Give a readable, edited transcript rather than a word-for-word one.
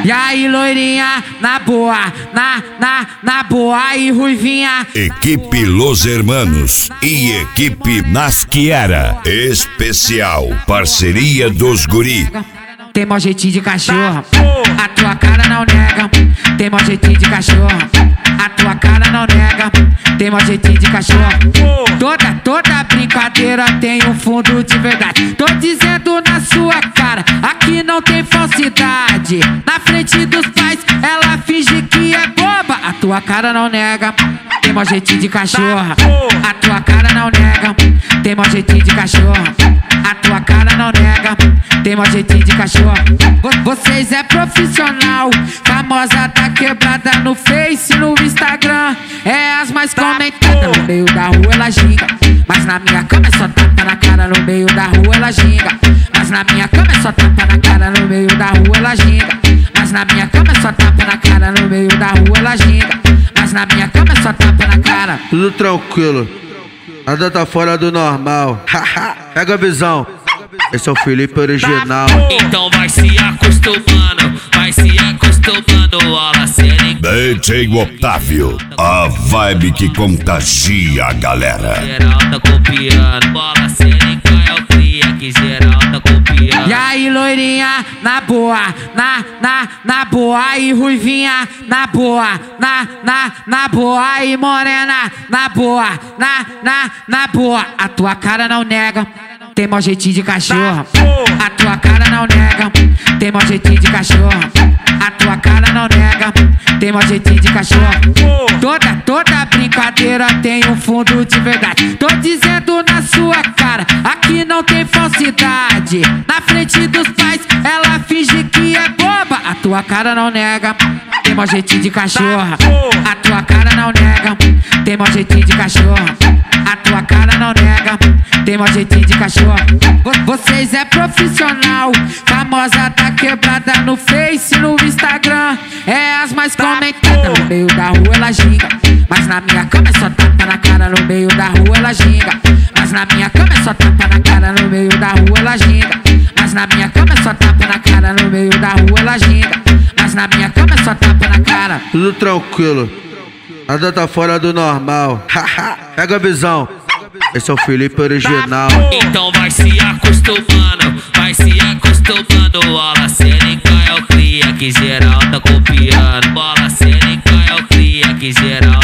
E aí, loirinha, na boa, na boa e ruivinha. Equipe Los Hermanos e equipe Nasquiera. Especial, parceria dos guri. Tem mó jeitinho de cachorro, a tua cara não nega. Tem mó jeitinho de cachorro, a tua cara não nega. Tem mó jeitinho de cachorro. Toda brincadeira tem um fundo de verdade. Tô dizendo na sua cara, aqui não tem falsidade. Na frente dos pais, ela finge que é boba. A tua cara não nega. Tem mó jeitinho de cachorro, a tua cara não nega. Tem mó jeitinho de cachorro, a tua cara não nega. Tem mó jeitinho de cachorro. Vocês é profissional, famosa da quebrada no Face, no Instagram. É as mais comentadas. No meio da rua ela ginga, mas na minha cama é só tapa na cara. No meio da rua ela ginga, mas na minha cama é só tapa na cara. No meio da rua ela ginga, mas na minha cama é só tapa na cara. No meio da rua ela ginga, mas na minha cama é só tapa na cara. Tudo tranquilo, nada tá fora do normal. Pega a visão, esse é o Felipe original. Então vai se acostumando, vai se acostumando, olha cena. DJ Otávio, a vibe que contagia a galera. Geral tá copiando, bola cênica é o cria que geral tá copiando. E aí, loirinha, na boa, na boa e ruivinha. Na boa, na boa e morena. Na boa, na boa. A tua cara não nega. Tem mó jeitinho de cachorro, a tua cara não nega. Tem mó jeitinho de cachorro, a tua cara não nega. Tem mó jeitinho de cachorro. Toda brincadeira tem um fundo de verdade. Tô dizendo na sua cara, aqui não tem falsidade. Na frente dos pais, ela finge que é boba. A tua cara não nega. Tem mó jeitinho de cachorro, a tua cara não nega. Tem mó jeitinho de cachorro, a tua cara não nega. Tem mó jeitinho de cachorro. Vocês é profissional, famosa da quebrada no Face, no Instagram. É as mais comentadas. No meio da rua ela ginga, mas na minha cama é só tapa na cara. No meio da rua ela ginga, mas na minha cama é só tapa na cara. No meio da rua ela ginga, mas na minha cama é só tapa na cara. No meio da rua ela ginga, mas na minha cama é só tapa na cara. Tudo tranquilo, nada tá fora do normal. Pega a visão, esse é o Felipe original. Então vai se acostumando, vai se acostumando, olha cênica é o cria que geral tá copiando. Bola cênica é o cria que geral